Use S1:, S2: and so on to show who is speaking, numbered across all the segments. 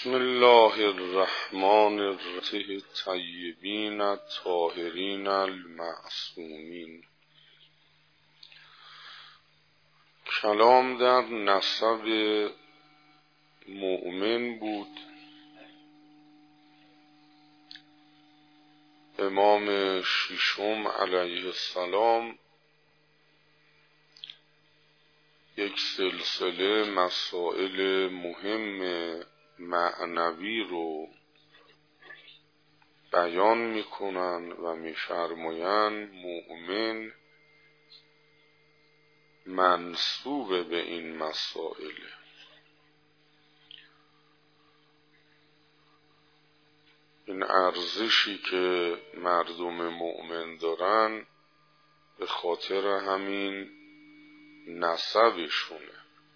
S1: بسم الله الرحمن الرحیم. طیبین الطاهرین المعصومین. کلام در نسب مؤمن بود. امام ششم علیه السلام یک سلسله مسائل مهم معنوی رو بیان میکنن و میفرمایند مؤمن منسوب به این مسائل. این ارزشی که مردم مؤمن دارن به خاطر همین نسبشونه.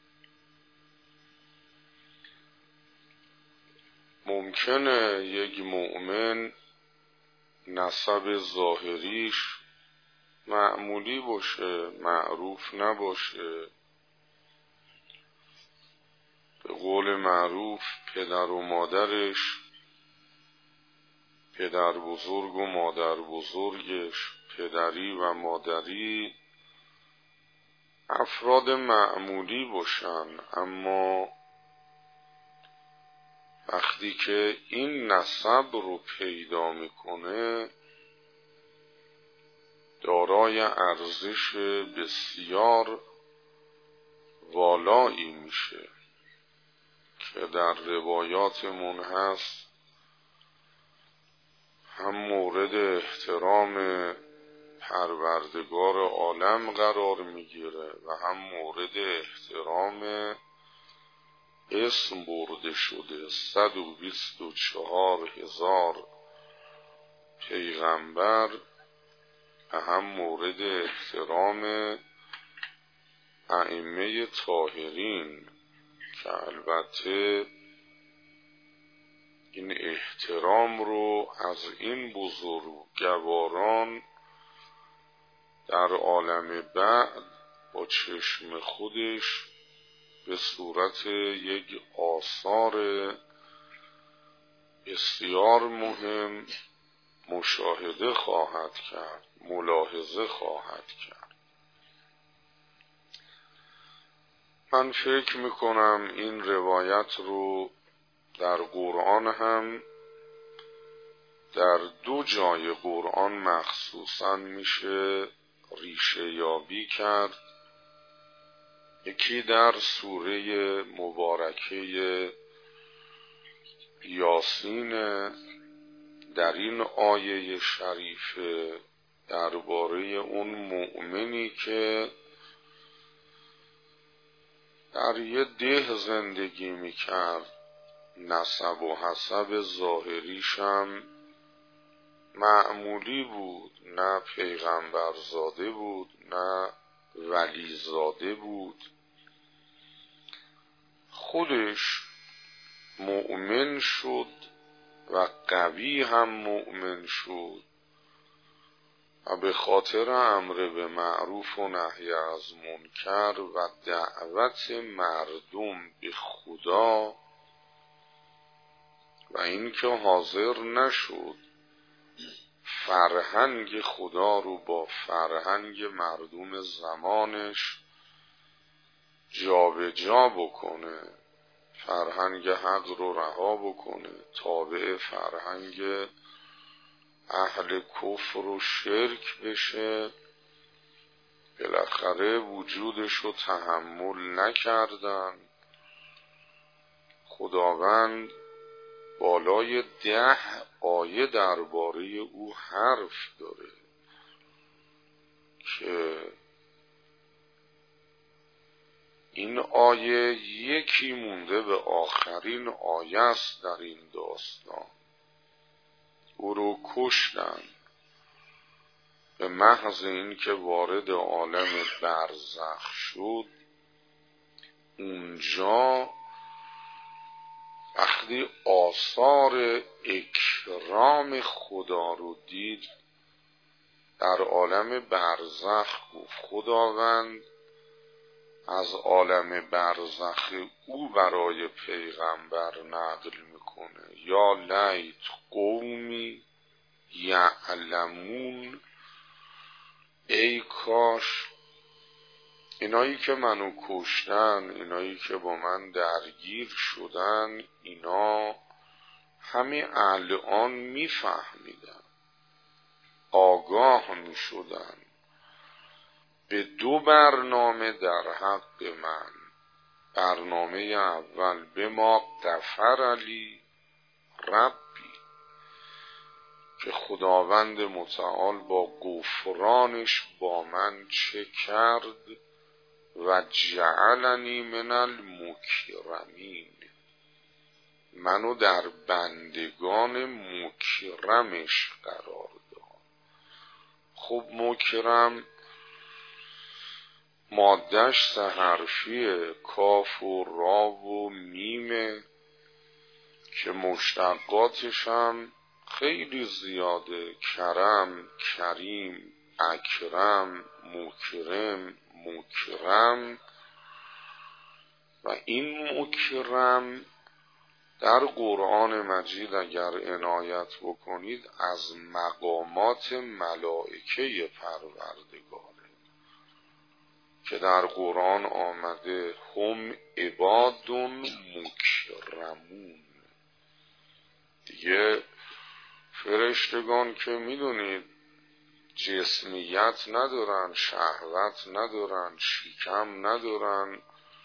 S1: ممکنه یک مؤمن نسب ظاهریش معمولی باشه، معروف نباشه. به قول معروف پدر و مادرش، پدر بزرگ و مادر بزرگش، پدری و مادری افراد معمولی باشن، اما وقتی که این نسب رو پیدا میکنه دارای ارزش بسیار والایی میشه که در روایاتمون هست هم مورد احترام پروردگار عالم قرار میگیره و هم مورد احترام اسم برده شده 124,000 پیغمبر و هم مورد احترام ائمه طاهرین که البته این احترام رو از این بزرگواران در عالم بعد با چشم خودش به صورت یک آثار بسیار مهم مشاهده خواهد کرد، ملاحظه خواهد کرد. من فکر میکنم این روایت رو در قرآن هم در 2 جای قرآن مخصوصاً میشه ریشه یابی کرد. یکی در سوره مبارکه یاسین، در این آیه شریفه درباره اون مؤمنی که در یه ده زندگی میکرد، نسب و حسب ظاهریشم معمولی بود، نه پیغمبرزاده بود نه ولیزاده بود، خودش مؤمن شد و قوی هم مؤمن شد و به خاطر امر به معروف و نهی از منکر و دعوت مردم به خدا و اینکه حاضر نشد فرهنگ خدا رو با فرهنگ مردم زمانش جابجا بکنه، فرهنگ حق رو رها بکنه، تابع فرهنگ اهل کفر و شرک بشه، بالاخره وجودش رو تحمل نکردن. خداوند بالای 10 آیه درباره او حرف داره که این آیه یکی مونده به آخرین آیه است در این داستان. او رو کشتن به محض این که وارد عالم برزخ شد. اونجا وقتی آثار اکرام خدا رو دید در عالم برزخ گفت خداوند از عالم برزخ او برای پیغمبر نقل میکنه. یا لیت قومی یعلمون، ای کاش اینایی که منو کشتن، اینایی که با من درگیر شدن، اینا همین الان میفهمیدن، آگاه میشدن به دو برنامه در حق من. برنامه اول به ما غفر لی ربی، که خداوند متعال با غفرانش با من چه کرد، و جعلنی من المکرمین، منو در بندگان مکرمش قرار داد. خب مکرم مادهش سه حرفیه، کاف و را و میمه، که مشتقاتش هم خیلی زیاده: کرم، کریم، اکرم، مکرم، مکرم. و این مکرم در قرآن مجید اگر عنایت بکنید از مقامات ملائکه پروردگاره، که در قرآن آمده هم عبادون مکرمون. دیگه فرشتگان که میدونید جسمیت ندارن، شهوت ندارن، شکم ندارن،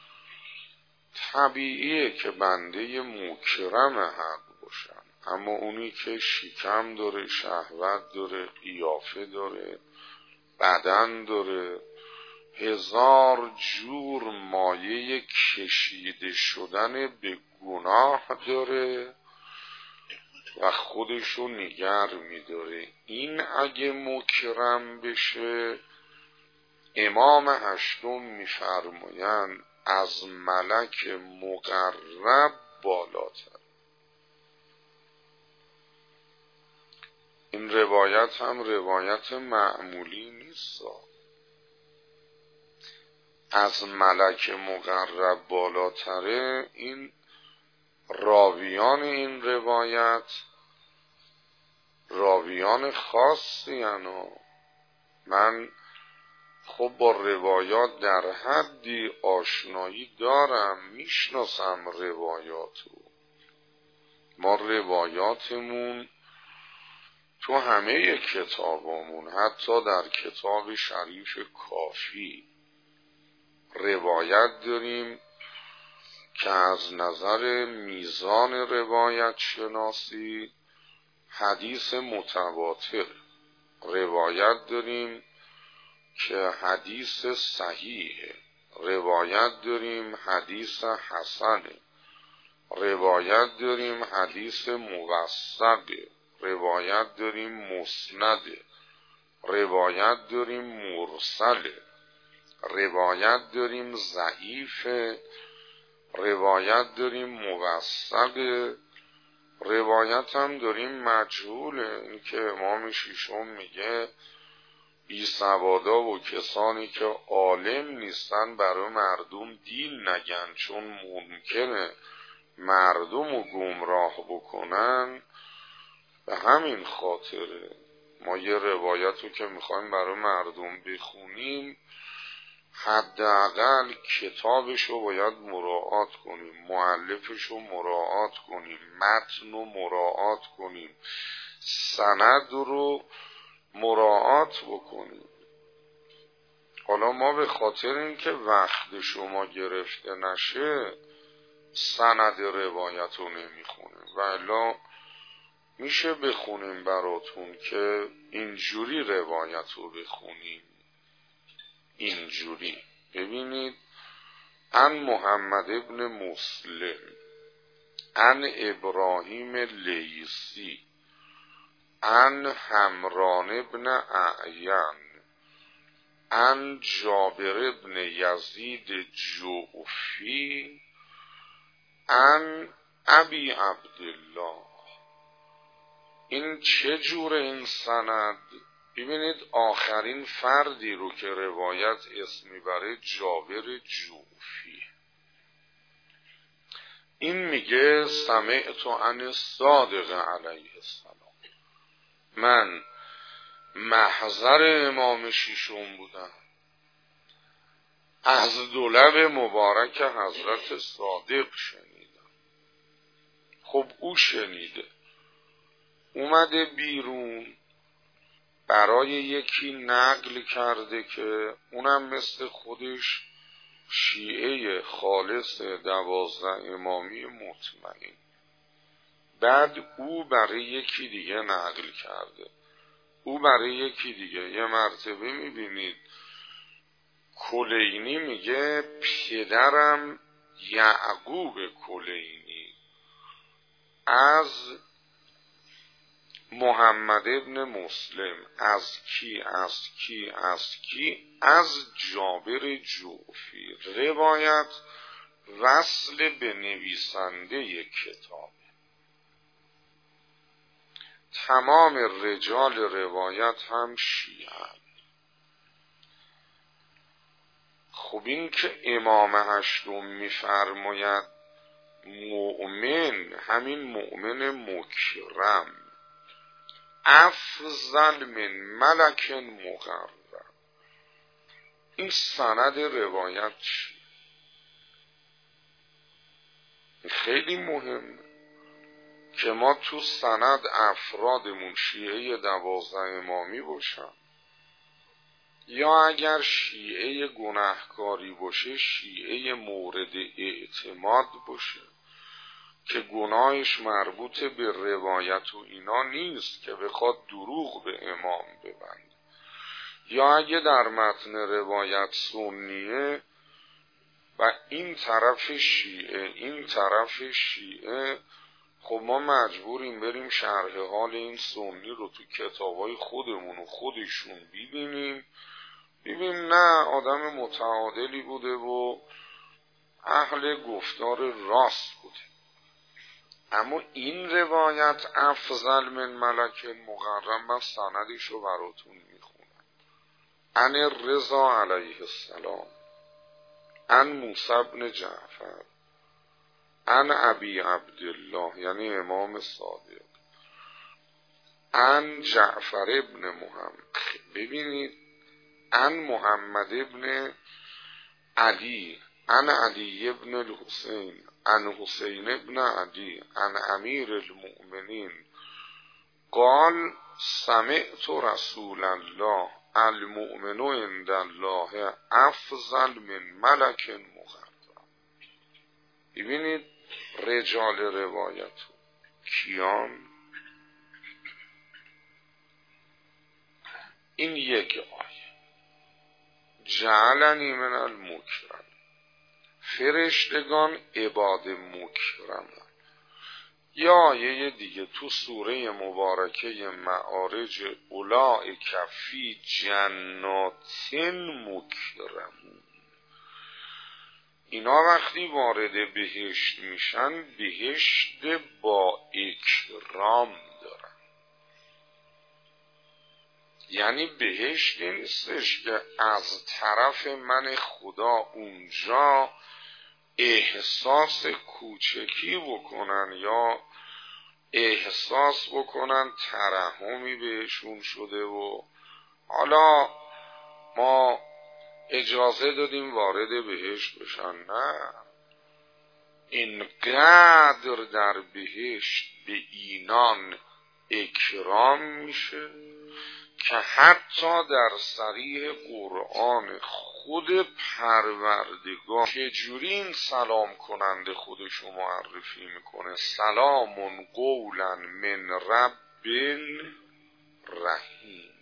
S1: طبیعیه که بنده مکرم حق باشن. اما اونی که شکم داره، شهوت داره، قیافه داره، بدن داره، هزار جور مایه کشیده شدن به گناه داره و خودشو نگر میداره، این اگه مکرم بشه، امام هشتم میفرمایند از ملک مقرب بالاتر. این روایت هم روایت معمولی نیست، از ملک مقرب بالاتره. این راویان این روایت راویان خاصی هستند. من خب با روایات در حدی آشنایی دارم، میشناسم روایاتو. ما روایاتمون تو همه کتابامون، حتی در کتاب شریف کافی روایت داریم که از نظر میزان روایت شناسی حدیث متواتر، روایت داریم که حدیث صحیحه، روایت داریم حدیث حسنه، روایت داریم حدیث موثقه، روایت داریم مسنده، روایت داریم مرسله، روایت داریم ضعیفه، روایت داریم موثقه، روایت هم داریم مجهوله. این که امام شیشم میگه بی سوادا و کسانی که عالم نیستن برای مردم دین نگن، چون ممکنه مردم رو گمراه بکنن. به همین خاطره ما یه روایت رو که میخوایم برای مردم بخونیم، حداقل کتابش رو باید مراعات کنیم، مؤلفش رو مراعات کنیم، متن رو مراعات کنیم، سند رو مراعات بکنیم. حالا ما به خاطر اینکه وقت شما گرفته نشه سند روایت رو نمیخونیم، و الا میشه بخونیم براتون که اینجوری روایت رو بخونیم. اینجوری ببینید: ان محمد ابن مسلم، ان ابراهیم لیسی، ان همران ابن اعین، ان جابر ابن یزید جعفی، ان ابی عبدالله. این چه جور این سند؟ ببینید آخرین فردی رو که روایت اسم میبره جابر جوفی. این میگه سمعت عن صادق علیه السلام، من محضر امام ششم بودم، از دولب مبارک حضرت صادق شنیدم. خب او شنیده، اومده بیرون برای یکی نقل کرده که اونم مثل خودش شیعه خالص 12 امامی مطمئن. بعد او برای یکی دیگه نقل کرده، او برای یکی دیگه. یه مرتبه میبینید کلینی میگه پدرم یعقوب کلینی از محمد ابن مسلم از کی از جابر جوفی. روایت وصل به نویسنده کتاب، تمام رجال روایت هم شیعه. خب این که امام هشتم میفرماید مؤمن، همین مؤمن مکرم افضل من ملک مقرب، این سند روایت چیه؟ خیلی مهمه که ما تو سند افرادمون شیعه 12 امامی باشن، یا اگر شیعه گناهکاری باشه شیعه مورد اعتماد باشه که گناهش مربوط به روایت و اینا نیست که بخواد دروغ به امام ببنده. یا اگه در متن روایت سنیه و این طرف شیعه، خب ما مجبوریم بریم شرح حال این سنی رو تو کتابای خودمون و خودشون ببینیم نه آدم متعادلی بوده و اهل گفتار راست بوده. اما این روایت افضل من ملک مقرب، من سندش رو براتون میخونم. عن رضا علیه السلام، عن موسی بن جعفر، عن ابی عبدالله یعنی امام صادق، عن جعفر ابن محمد. ببینید عن محمد ابن علی، عن علی ابن الحسین، عن حسین ابن علی، عن امیر المؤمنین قال سمعت رسول الله المؤمن عند الله افضل من ملک مقرب. ببینید رجال روایت کیان؟ این یک آیه جعلنی من المکرم، فرشتگان عباد مکرمن. یا آیه دیگه تو سوره مبارکه معارج اولئک فی جنات مکرمون، اینا وقتی وارد بهشت میشن بهشت با اکرام دارن. یعنی بهشت نیستش که از طرف من خدا اونجا احساس کوچکی بکنن یا احساس بکنن ترحمی بهشون شده و حالا ما اجازه دادیم وارد بهشت بشن. نه، اینقدر در بهشت به اینان اکرام میشه که حتی در صریح قرآن خود پروردگار چجوری این سلام کننده خودشو معرفی میکنه؟ سلام قولا من رب رحیم.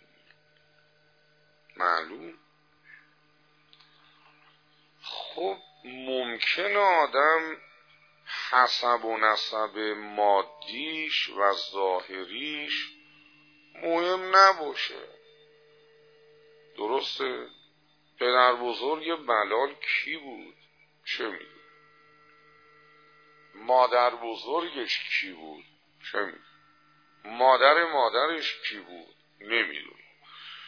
S1: معلوم؟ خب ممکن آدم حسب و نسب مادیش و ظاهریش مهم نباشه، درسته؟ پدر بزرگ بلال کی بود؟ چه میدون؟ مادر بزرگش کی بود؟ چه میدون؟ مادرش کی بود؟ نمیدون.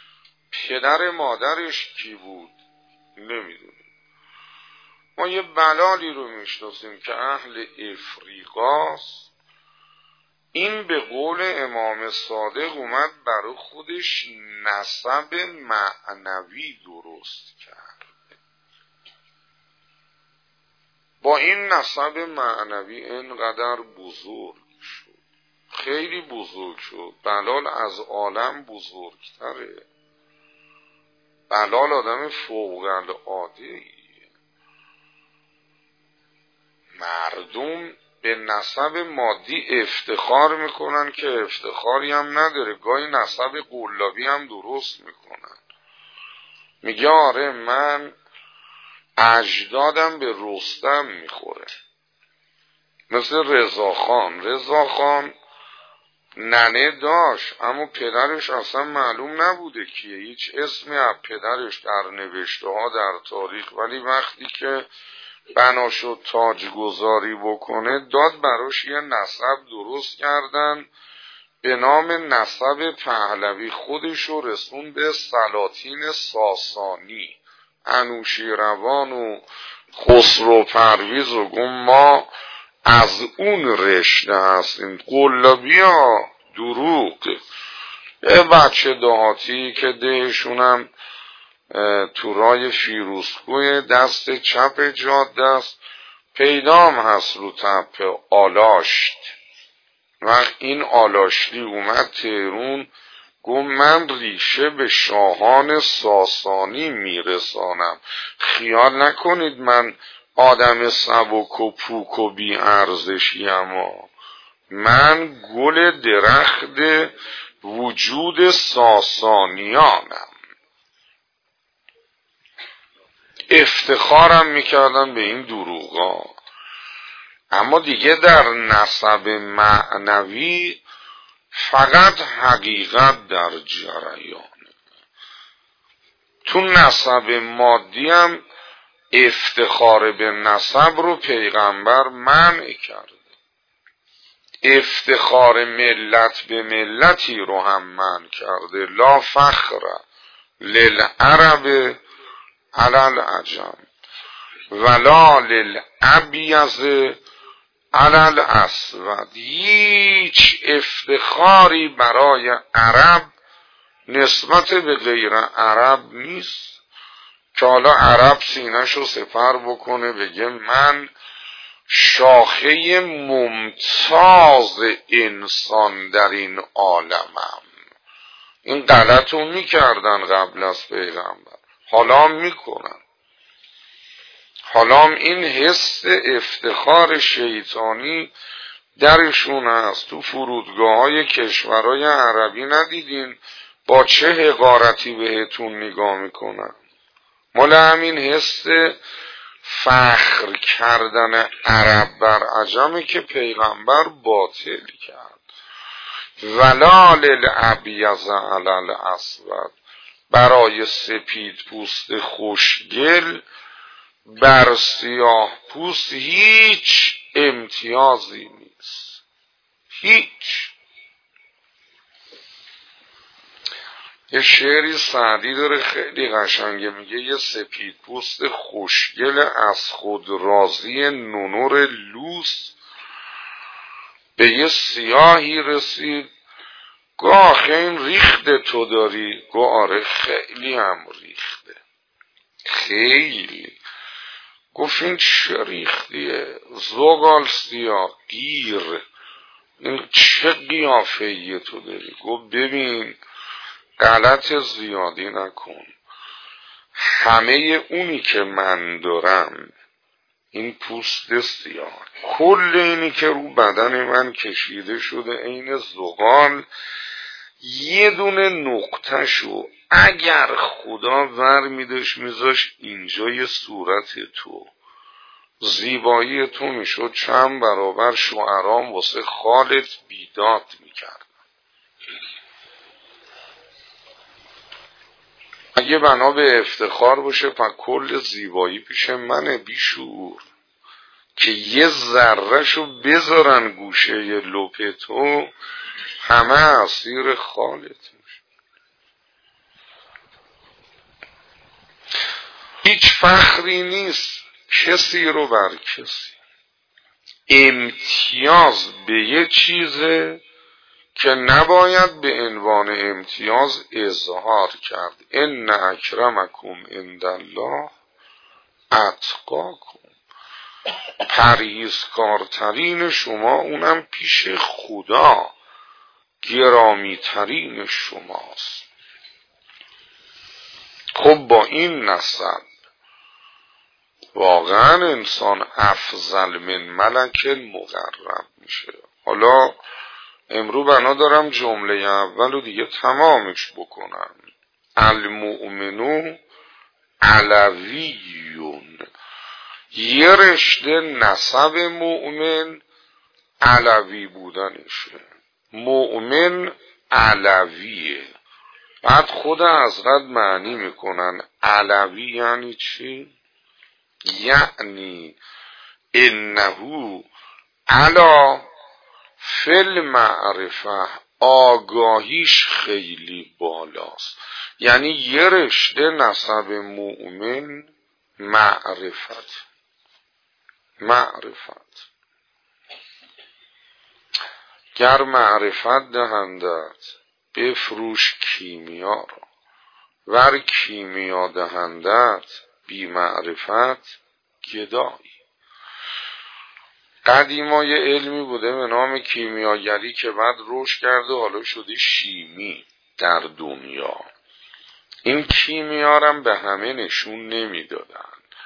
S1: پدر مادرش کی بود نمیدونیم. ما یه بلالی رو میشناسیم که اهل افریقاست. این به قول امام صادق اومد برای خودش نسب معنوی درست کرد. با این نسب معنوی اینقدر بزرگ شد، خیلی بزرگ شد. بلال از عالم بزرگتره. بلال آدم فوق العاده‌ایه. مردم به نسب مادی افتخار میکنن که افتخاری هم نداره. گاهی نسب قلابی هم درست میکنن. میگه آره من اجدادم به رستم میخوره. مثل رضاخان. رضاخان ننه داشت اما پدرش اصلا معلوم نبوده کیه. هیچ اسمی از پدرش در نوشته ها در تاریخ، ولی وقتی که بنا شد تاجگذاری بکنه داد براش یه نسب درست کردن به نام نسب پهلوی. خودشو رسون به سلاطین ساسانی، انوشیروان و خسرو پرویز و گم ما از اون رشته هستیم. قلابی ها دروغ. یه بچه دهاتی که دهشونم تو رای فیروزکوی دست چپ جاده است، پیدام هست رو تپه آلاشت. وقت این آلاشتی اومد تهرون گفت من ریشه به شاهان ساسانی میرسانم. خیال نکنید من آدم سبک و پوک و بی ارزشی، اما من گل درخت وجود ساسانیانم. افتخارم میکردن به این دروغا. اما دیگه در نسب معنوی فقط حقیقت در جریانه. تو نسب مادی هم افتخار به نسب رو پیغمبر منع کرده. افتخار ملت به ملتی رو هم منع کرده. لا فخر للعرب علی العجم ولا للابیض علی الاسود. هیچ افتخاری برای عرب نسبت به غیر عرب نیست که حالا عرب سینه‌شو سپر بکنه بگه من شاخه ممتاز انسان در این عالمم. این غلط رو میکردن قبل از پیغمبر، حالا میکنن. حالا این حس افتخار شیطانی درشون هست. تو فرودگاه های کشورهای عربی ندیدین با چه حقارتی بهتون نگاه میکنن؟ مال همین حس فخر کردن عرب بر عجمه که پیغمبر باطل کرد. ولا للابیض علی الاسود. برای سپید پوست خوشگل بر سیاه پوست هیچ امتیازی نیست. هیچ. یه شعری سعدی داره خیلی قشنگه، میگه یه سپید پوست خوشگل از خود راضی نونور لوس به یه سیاهی رسید. گفت آخه این ریخته تو داری؟ گفت آره خیلی هم ریخته، خیلی. گفت این چه ریختیه؟ زغال سیاه گیر، این چه قیافه‌ای تو داری؟ گفت ببین غلط زیادی نکن. همه اونی که من دارم این پوست سیاه، کل اینی که رو بدن من کشیده شده عین زغال، یه دونه نقطه‌شو اگر خدا ور میداشت میذاش اینجای صورت تو، زیبایی تو میشد چند برابر شعرام واسه خالت بیداد میکرد. اگه بنا به افتخار باشه پس کل زیبایی پیش منه بیشعور، که یه ذرهشو بذارن گوشه لپ تو همه اسیر خالت میشه. هیچ فخری نیست کسی رو بر کسی امتیاز به یه چیزه که نباید به عنوان امتیاز اظهار کرد. ان اکرمکم عند الله اتقاکم، پرهیزکارترین شما اونم پیش خدا گرامیترین شماست. خب با این نسب واقعا انسان افضل من ملک مقرب میشه. حالا امرو بنا دارم جمله اول رو دیگه تمامش بکنم. المؤمنو علویون، یه رشته نسب مؤمن علوی بودنشه. مؤمن علویه. بعد خود حضرت معنی میکنن علوی یعنی چی؟ یعنی انهو علا فی المعرفه، آگاهیش خیلی بالاست. یعنی یه رشته نسب مؤمن معرفت. گر معرفت دهندت بفروش کیمیا را، ور کیمیا دهندت بی معرفت گدایی. قدیما یه علمی بوده به نام کیمیاگری که بعد رشد کرده حالا شده شیمی در دنیا. این کیمیا رو به همه نشون نمیدادن،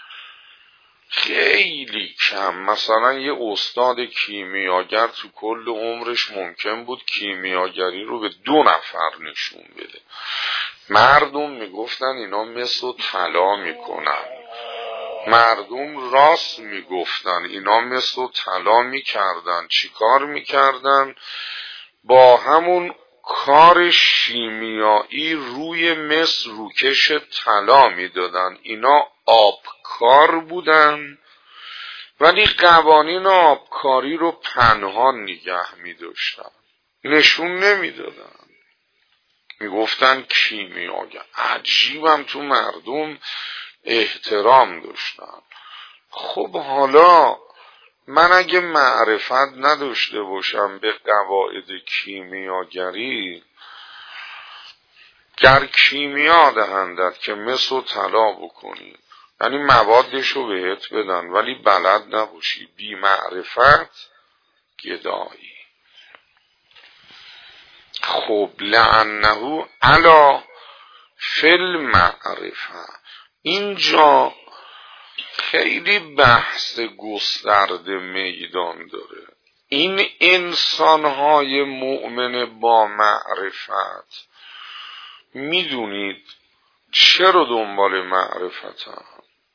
S1: خیلی کم. مثلا یه استاد کیمیاگر تو کل عمرش ممکن بود کیمیاگری رو به 2 نفر نشون بده. مردم میگفتن اینا مس و طلا میکنن، مردم راست میگفتن اینا مس و طلا میکردن. چی کار میکردن؟ با همون کار شیمیایی روی مس روکش طلا میدادن. اینا آبکار بودن ولی قوانین آبکاری رو پنهان نگه میداشتن، نشون نمیدادن. میگفتن کیمیاگر. عجیبم تو مردم احترام داشتن. خب حالا من اگه معرفت نداشته باشم به قواعد کیمیاگری، گر کیمیا دهندت که مس و طلا بکنی، یعنی موادش رو بهت بدن ولی بلد نباشی، بی معرفت گدایی. خب لعنه علا فی المعرفه، اینجا خیلی بحث گسترده میدان داره. این انسانهای مؤمن با معرفت میدونید چرا دنبال معرفتن؟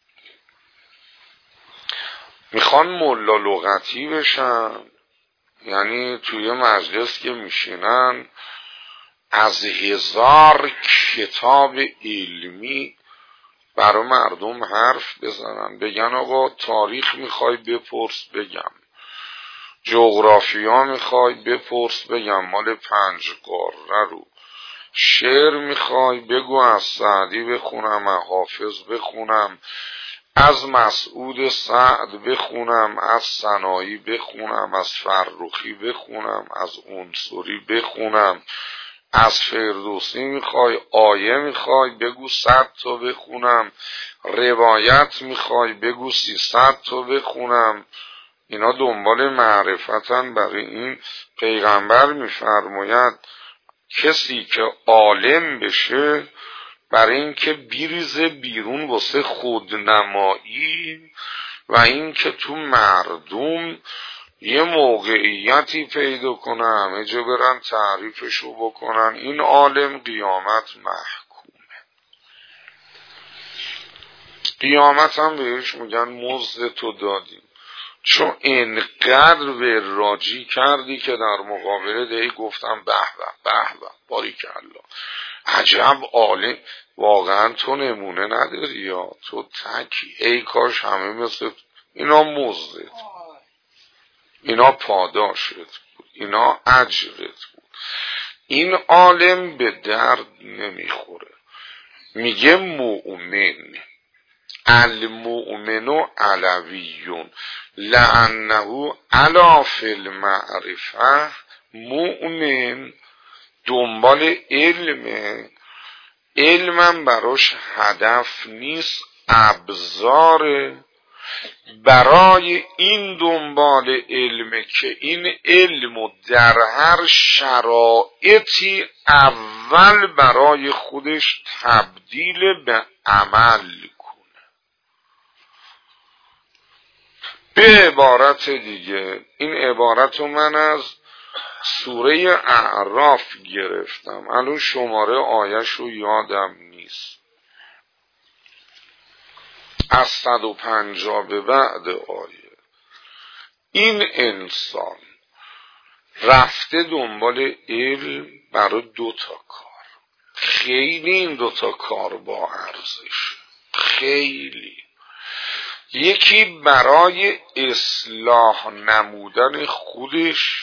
S1: میخوان ملا لغتی بشن، یعنی توی مجلس که میشینن از 1000 کتاب علمی برای مردم حرف بزنن، بگن آقا تاریخ میخوای بپرس بگم، جغرافیا میخوای بپرس بگم مال 5 قاره رو، شعر میخوای بگو از سعدی بخونم، از حافظ بخونم، از مسعود سعد بخونم، از سنایی بخونم، از فرخی بخونم، از عنصری بخونم، از فردوسی میخوای آیه میخوای بگو 100 تا بخونم، روایت میخوای بگو 300 تا بخونم. اینا دنبال معرفتن. برای این پیغمبر میفرماید کسی که عالم بشه برای اینکه بریزه بیرون واسه خودنمایی و اینکه تو مردم یه موقعیتی پیدا کنه همه جا برن تعریفشو بکنن، این عالم قیامت محکومه. قیامت هم بهش میگن مزد تو دادیم، چون اینقدر به راجی کردی که در مقابل دی گفتم به به به به باریکالله عجب عالم. واقعا تو نمونه نداری یا تو تکی، ای کاش همه مثل اینا مزدت، اینا پاداشت بود، اینا اجرت بود. این عالم به درد نمیخوره. میگه مؤمن المؤمن علویون لانه علا فی المعرفه. مؤمن دنبال علمم براش هدف نیست، ابزار برای این دنبال علمه که این علم در هر شرایطی اول برای خودش تبدیل به عمل کنه. به عبارت دیگه، این عبارت رو من از سوره اعراف گرفتم، الان شماره آیش رو یادم نیست، از 150 به بعد آیه. این انسان رفته دنبال علم برای 2 کار. خیلی این 2 کار با ارزش، خیلی. یکی برای اصلاح نمودن خودش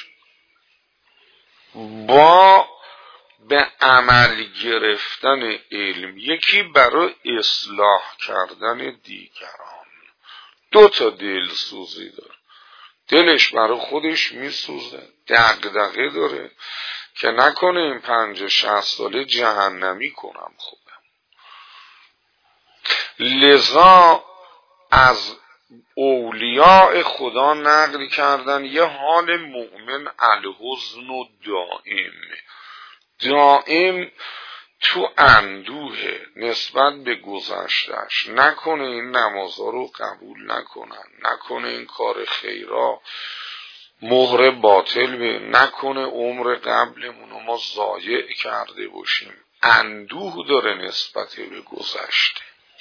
S1: با به عمل گرفتن علم، یکی برای اصلاح کردن دیگران. 2 دلسوزی داره. دلش برای خودش میسوزه، دغدغه داره که نکنه این 50-60 ساله جهنمی کنم خودم. لذا از اولیاء خدا نقل کردن یه حال مؤمن الحزن و دائم تو اندوه نسبت به گذشتش، نکنه این نمازها رو قبول نکنن، نکنه این کار خیرا مهر باطل به، نکنه عمر قبلمون رو ما ضایع کرده باشیم. اندوه داره نسبت به گذشته.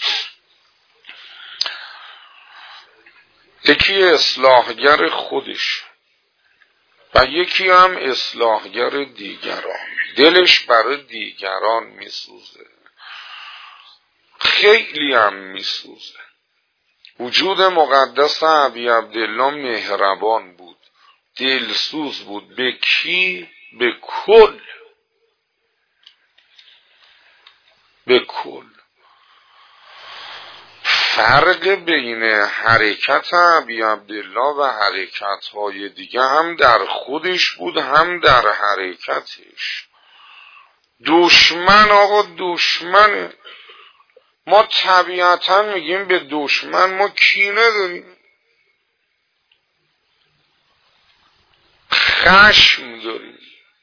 S1: یکی اصلاحگر خودش و یکی هم اصلاحگر دیگران، دلش برای دیگران میسوزه، خیلی هم میسوزه. وجود مقدس ابی عبدالله مهربان بود، دلسوز بود. به کی؟ به کل. به کل. فرق بین حرکت ابی عبدالله و حرکت‌های دیگه هم در خودش بود، هم در حرکتش. دشمن، آقا دشمنه. ما طبیعتا میگیم به دشمن ما کینه داریم، خشم داریم،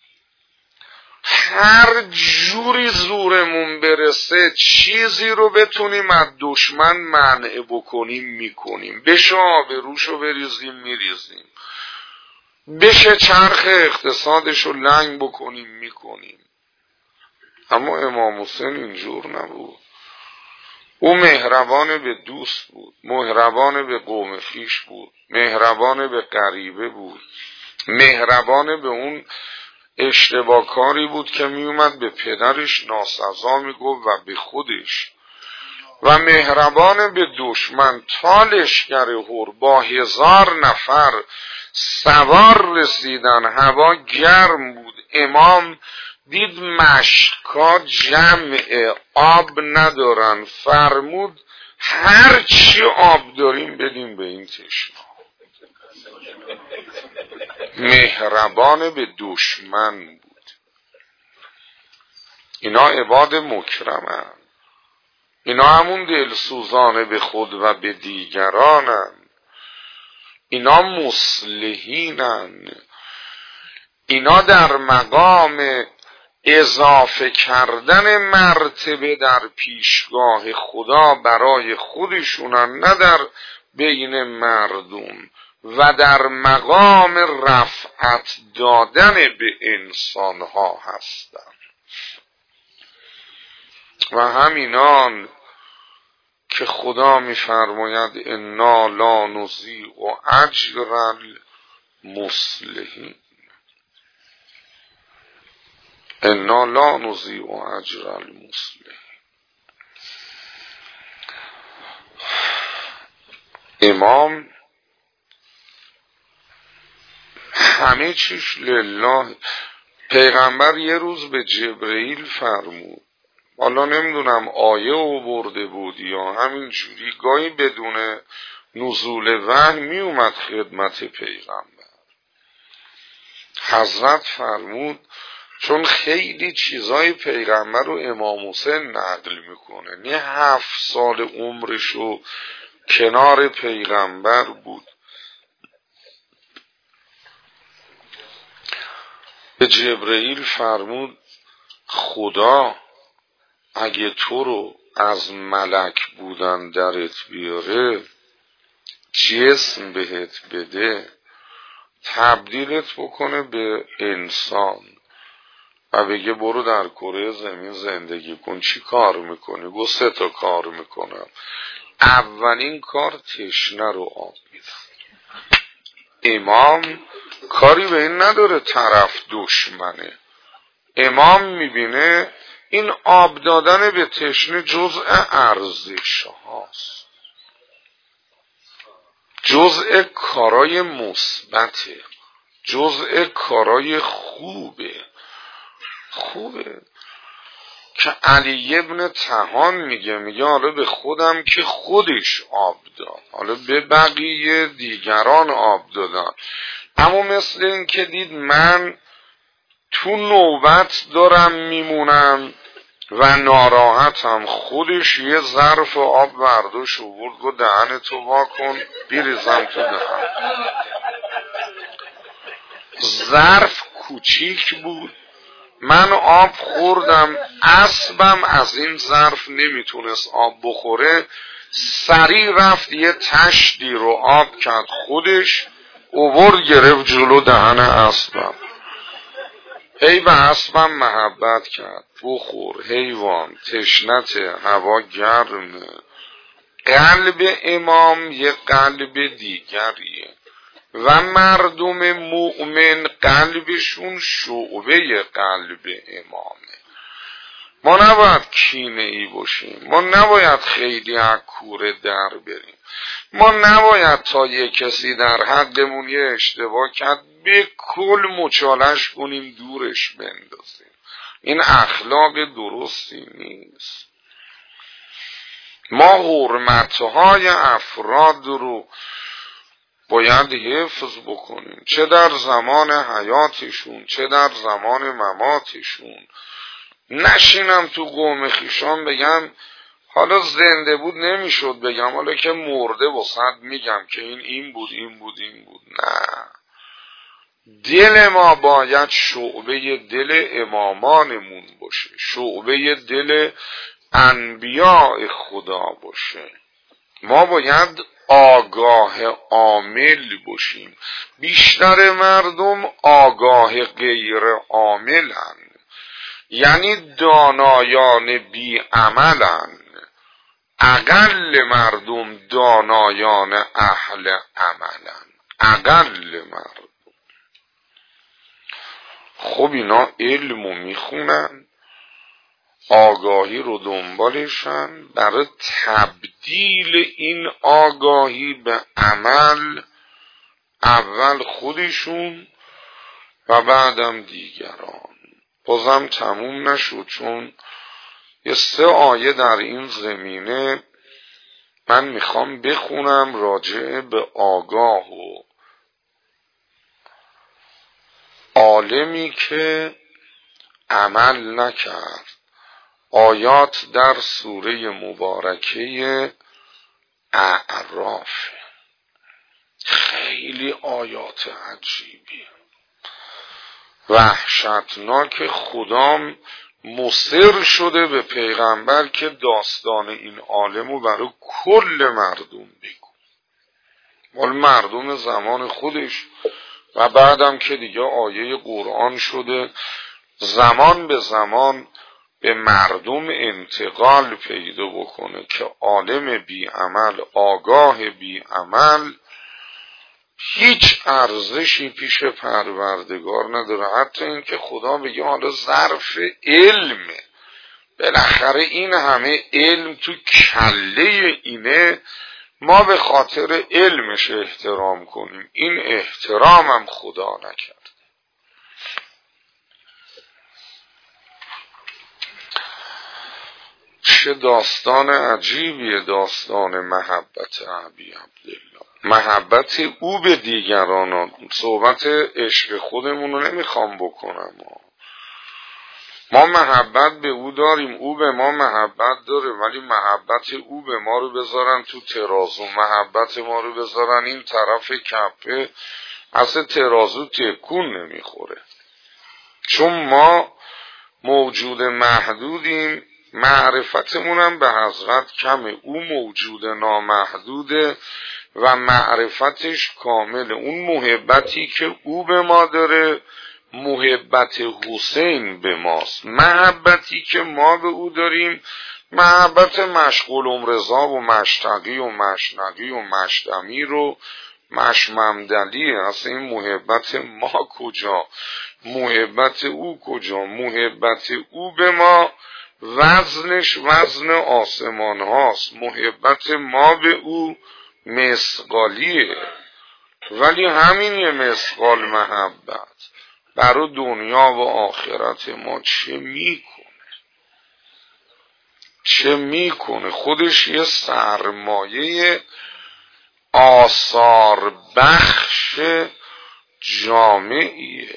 S1: هر جوری زورمون برسه چیزی رو بتونیم از دشمن منع بکنیم میکنیم. بشه آبروشو بریزیم میریزیم، بشه چرخ اقتصادشو لنگ بکنیم میکنیم. اما امام حسین اینجور نبود. او مهربان به دوست بود، مهربان به قوم خویش بود، مهربان به غریبه بود، مهربان به اون اشتباه کاری بود که می اومد به پدرش ناسزا می گفت و به خودش، و مهربان به دشمن. تا لشکر هور با 1000 نفر سوار رسیدن، هوا گرم بود، امام دید مشکا جمع آب ندارن، فرمود هر چی آب داریم بدیم به این تشنه. مهربان به دشمن بود. اینا عباد مکرمن، اینا همون دلسوزان به خود و به دیگرانن، اینا مصلحینن، اینا در مقام اضافه کردن مرتبه در پیشگاه خدا برای خودشونن، نه در بین مردم، و در مقام رفعت دادن به انسانها هستند. و همینان که خدا می‌فرماید انا لا نضیع اجر المصلحین، انا لا نضیع اجر المصلحین. امام همه چیش لله. پیغمبر یه روز به جبرئیل فرمود حالا نمیدونم آیه آورده بود یا همینجوری گاهی بدون نزول وحی می اومد خدمت پیغمبر. حضرت فرمود چون خیلی چیزای پیغمبر رو امام حسین نقل میکنه، نه 7 سال عمرشو کنار پیغمبر بود، به جبرئیل فرمود خدا اگه تو رو از ملک بودن درت بیاره، جسم بهت بده، تبدیلت بکنه به انسان و بگه برو در کره زمین زندگی کن، چی کار میکنی؟ گو 3 تا کار میکنم. اولین کار تشنه رو آب میدم. امام کاری به این نداره طرف دشمنه، امام میبینه این آب دادن به تشنه جزء ارزش هاست، جزء کارای مثبته، جزء کارای خوبه که علی ابن طحان میگه حالا به خودم که خودش آب داد، حالا به بقیه دیگران آب دادن، اما مثل این که دید من تو نوبت دارم میمونم و ناراحتم، خودش یه ظرف آب برداشت آورد گفت دهنتو وا کن بریزم تو دهن. ظرف کوچیک بود، من آب خوردم، اسبم از این ظرف نمیتونست آب بخوره، سریع رفت یه تشتی رو آب کرد خودش آورد گرفت جلو دهن اسبم. هی به اسبم محبت کرد، بخور حیوان، تشنته، هوا گرمه. قلب امام یه قلب دیگریه و مردم مؤمن قلبشون شعبه قلب امامه. ما نباید کینه ای باشیم، ما نباید خیلی از کوره در بریم، ما نباید تا یه کسی در حقمون یه اشتباه کرد به کل مچالش کنیم دورش بندازیم. این اخلاق درستی نیست. ما حرمتهای افراد رو باید حفظ بکنیم، چه در زمان حیاتشون چه در زمان مماتشون. نشینم تو قوم خیشان بگم حالا زنده بود نمیشد بگم، حالا که مرده واسط میگم که این بود. نه، دل ما باید شعبه دل امامانمون باشه، شعبه دل انبیاء خدا باشه. ما باید آگاه عامل باشیم. بیشتر مردم آگاه غیر عاملن، یعنی دانایان بی عملن. اقل مردم دانایان اهل عملن، اقل مردم. خب اینا علمو میخونن، آگاهی رو دنبالشن، برای تبدیل این آگاهی به عمل اول خودشون و بعدم دیگران. بازم تموم نشد، چون یه 3 آیه در این زمینه من میخوام بخونم راجع به آگاه و عالمی که عمل نکرد. آیات در سوره مبارکه اعراف، خیلی آیات عجیبی وحشتناک. خدام مصر شده به پیغمبر که داستان این عالمو برای کل مردم بگو، مال مردم زمان خودش و بعدم که دیگه آیه قرآن شده زمان به زمان به مردم انتقال پیدا بکنه که عالم بی عمل، آگاه بی عمل هیچ ارزشی پیش پروردگار نداره. حتی اینکه خدا بگه حالا ظرف علمه، بالاخره این همه علم تو کله اینه، ما به خاطر علمش احترام کنیم. این احترامم خدا نکرد. چه داستان عجیبیه داستان محبت ابی عبدالله، محبت او به دیگران. صحبت عشق خودمون رو نمیخوام بکنم، ما محبت به او داریم، او به ما محبت داره، ولی محبت او به ما رو بذارن تو ترازو، محبت ما رو بذارن این طرف کفه، اصلا ترازو تکون نمیخوره. چون ما موجود محدودیم، معرفتمونم به حضرت کمه، او موجود نامحدوده و معرفتش کامله. اون محبتی که او به ما داره محبت حسین به ماست، محبتی که ما به او داریم محبت مشغول رضا و مشتقی و مشنقی و مشدمی رو مشممدلیه. اصلا این محبت ما کجا، محبت او کجا؟ محبت او به ما وزنش وزن آسمان هاست، محبت ما به او مثقالیه. ولی همین یه مثقال محبت برای دنیا و آخرت ما چه میکنه؟ خودش یه سرمایه آثار بخش جامعیه.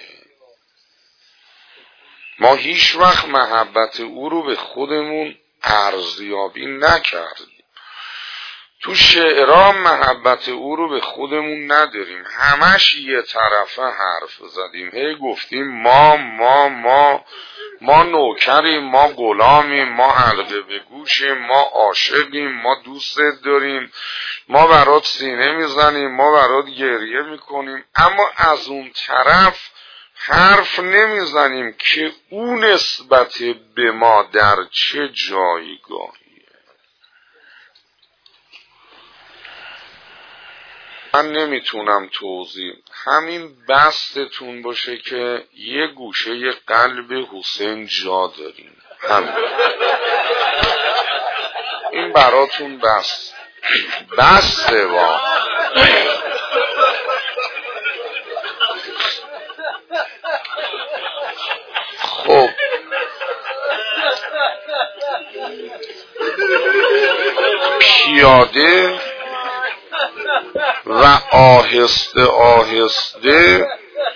S1: ما هیچ وقت محبت او رو به خودمون ارزیابی نکردیم، تو شعرها محبت او رو به خودمون نداریم، همش یه طرفه حرف زدیم، هی گفتیم ما نوکریم، ما غلامیم، ما حلقه به گوشیم، ما عاشقیم، ما دوستت داریم، ما برات سینه میزنیم، ما برات گریه میکنیم، اما از اون طرف حرف نمیزنیم که او نسبت به ما در چه جایگاهی. من نمیتونم توضیح، همین بستتون باشه که یه گوشه قلب حسین جا داریم، همین این براتون بسته با خب پیاده و آهسته آهسته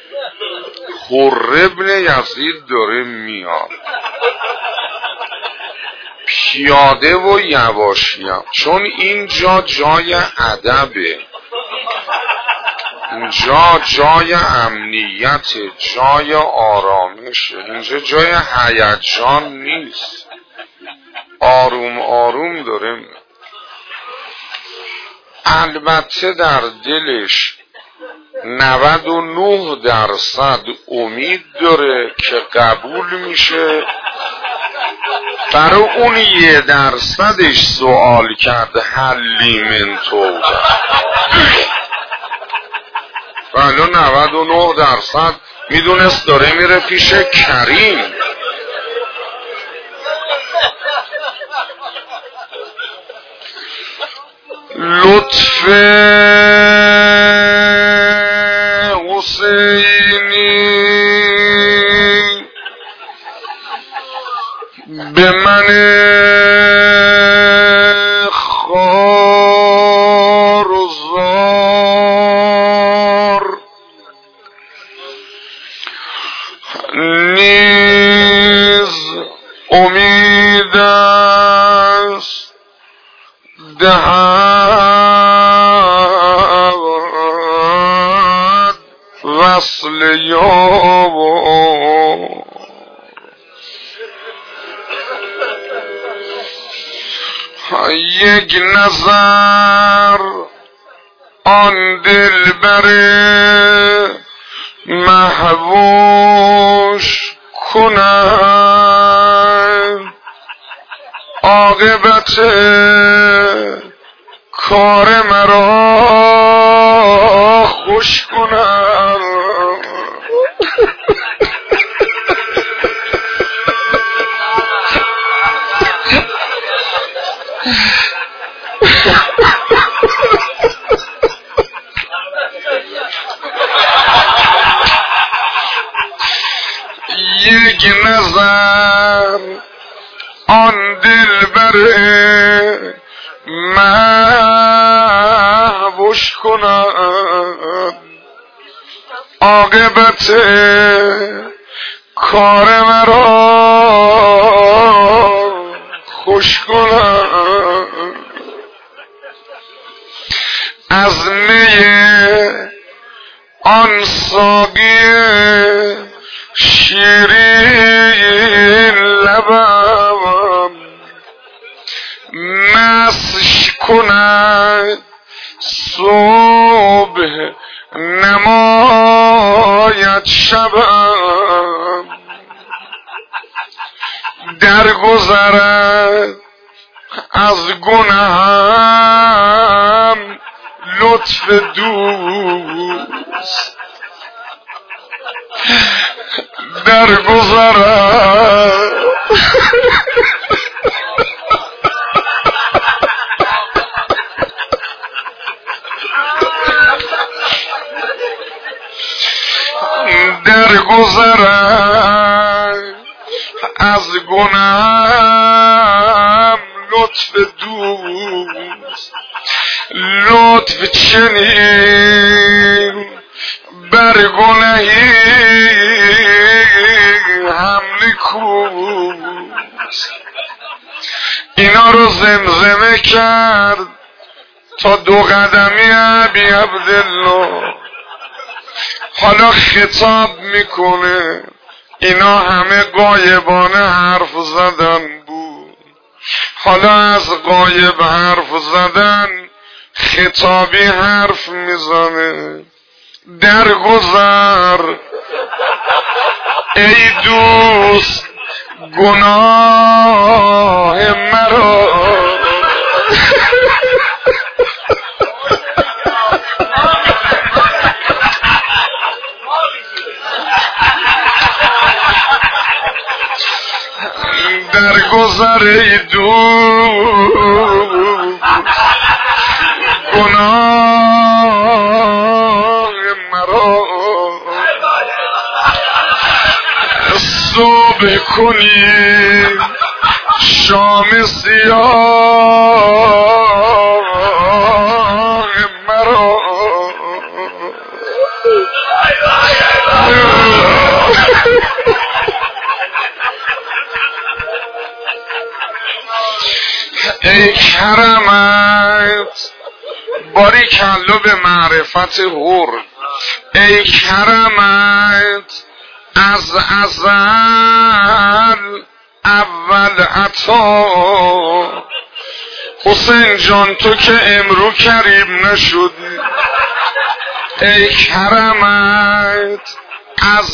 S1: حر ابن یزید داره میاد، پیاده و یواشی، چون اینجا جای ادبه، اینجا جای امنیت، جای آرامشه، اینجا جای هیجان نیست، آروم آروم داره میاد. البته در دلش 99% امید داره که قبول میشه، برای اون 1% سوال کرد حلی من توبه، ولی 99% میدونست داره میره پیش کریم. لطف حسینی به من خارزار نیز امید است دهد وصل یابو. یک نظر آن دلبر محبوش کنم، عاقبت کار مرا خوش کنم. یک نظر آن دلبر گذره محوش کنم، عاقبت کار مرا خوش کنم. از می آن ساقی شیرین لبم مسش کند صبح نماید شبم، درگذرد از گناهم لطف دوست، درگذرد درگذرد از گناهم لطف دوست، لطف چنین بر گناهی حمل کوست. اینا رو زمزمه کرد تا 2 قدمی ابی عبدالله. حالا خطاب میکنه، اینا همه غایبانه حرف زدن بود، حالا از غایب حرف زدن خطابی حرف میزنه. درگذر ای دوست گناه مرا، درگذر ای دوست گناه مرا، صبح کنی شام سیاه مرا. ای کرمت باریکلا به معرفت حر، ای کرمت از ازل اول عطا. حسین جان تو که امرو کریم نشدی، ای کرمت از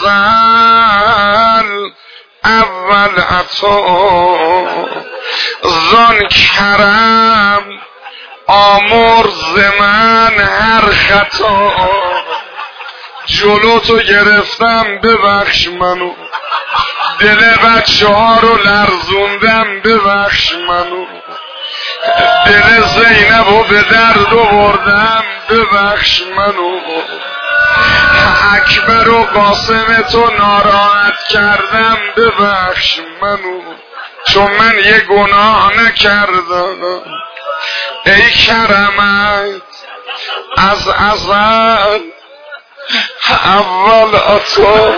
S1: ازل اول عطا. زان کرم آمرز من هر خطا، جلو تو گرفتم ببخش منو، دل بچه ها رو لرزوندم ببخش منو، دل زینب رو به درد آوردم ببخش منو، اکبر و قاسم تو ناراحت کردم ببخش منو، چون من یه گناه نکردم. ای کرمت از ازل اول عطا.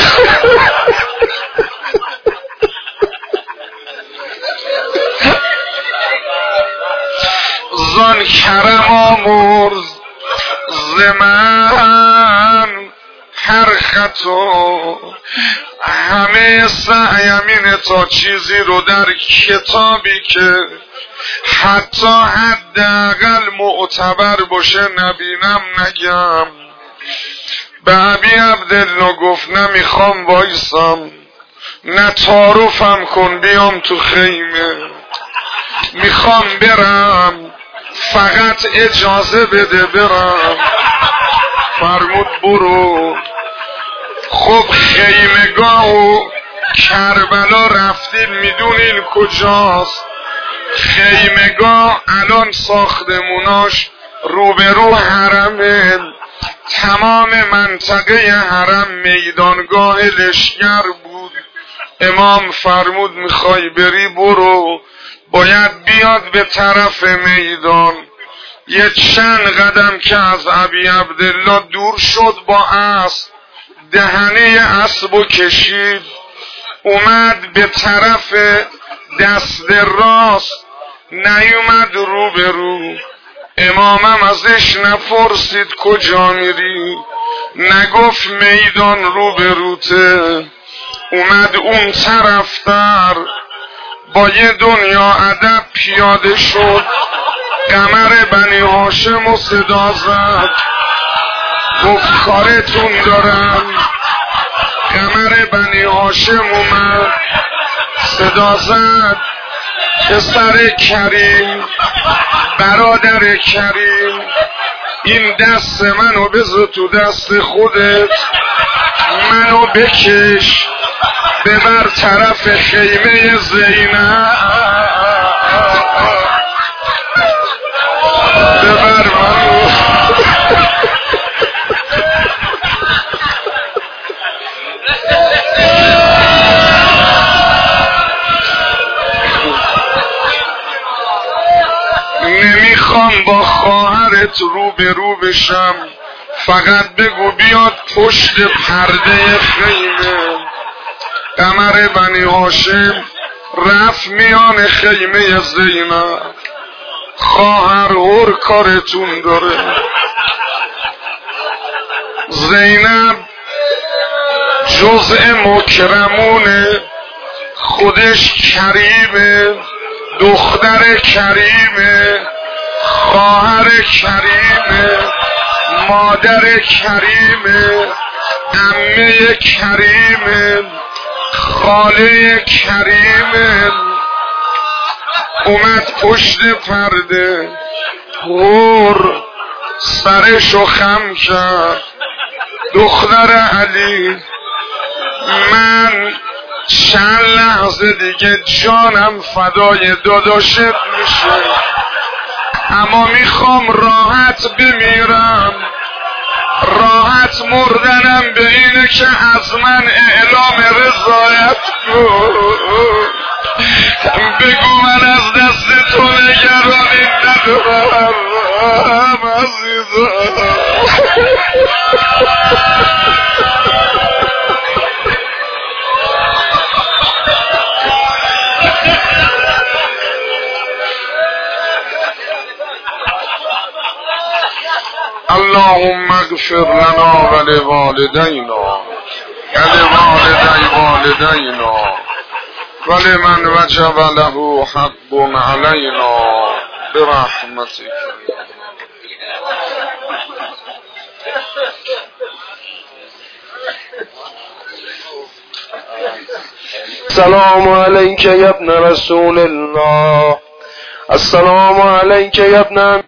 S1: زان کرم آمرز ز من هر خطا. همه سعیم اینه تا چیزی رو در کتابی که حتی حداقل معتبر باشه نبینم نگم. به ابی عبدالله گفت نمیخوام وایسم، نه تعارفم کن بیام تو خیمه، میخوام برم فقط اجازه بده برم. فرمود برو. خب خیمگاه و کربلا رفتیم، میدونین کجاست؟ خیمگاه الان ساختموناش روبرو حرمه، تمام منطقه حرم میدانگاه لشگر بود. امام فرمود میخوای بری برو، باید بیاد به طرف میدان. یه چند قدم که از ابی عبدالله دور شد با اسب، دهنه اسبو کشید اومد به طرف دست راست، نیومد رو به رو. امامم ازش نپرسید کجا میری، نگفت میدان رو به روته. اومد اون طرفتر با یه دنیا ادب پیاده شد. قمر بنی هاشم و صدا زد، گفت کارتون دارم. قمر بنی هاشم اومد صدا زد، پسر کریم، برادر کریم، این دست منو بذار تو دست خودت، منو بکش ببر طرف خیمه زینب، ببر منو. نمیخوام با خواهرت رو به رو بشم، فقط بگو بیاد پشت پرده خیمه. قمر بنی هاشم رفت میان خیمه زینب. خواهر هر کارتون داره. زینب جزء مکرمونه، خودش کریمه، دختر کریمه، خواهر کریمه، مادر کریمه، عمه کریمه، خاله کریمه. اومد پشت پرده، هور سرشو خم کرد. دختر علی، من چند لحظه دیگه جانم فدای داداشت میشه، اما میخوام راحت بمیرم. راحت مردنم به اینه که از من اعلام رضایت کن. بگو من از دست تو نگرانی ندارم عزیزم. اللهم اغفر لنا ولوالدينا ولوالدينا ولمن وجب له حق علينا برحمتك. السلام عليك يا ابن رسول الله، السلام عليك يا ابن